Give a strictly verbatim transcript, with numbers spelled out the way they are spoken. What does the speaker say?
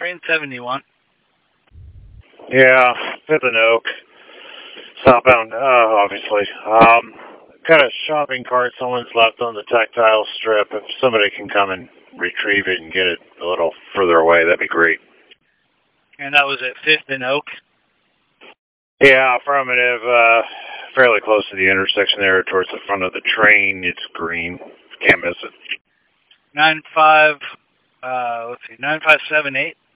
train seventy-one. Yeah, Fifth and Oak. Southbound, uh, obviously. Um, got a shopping cart someone's left on the tactile strip. If somebody can come and retrieve it and get it a little further away, that'd be great. And that was at Fifth and Oak? Yeah, affirmative. Uh, fairly close to the intersection there towards the front of the train. It's green. Can't miss it. Nine five, uh, let's see, nine five seven eight.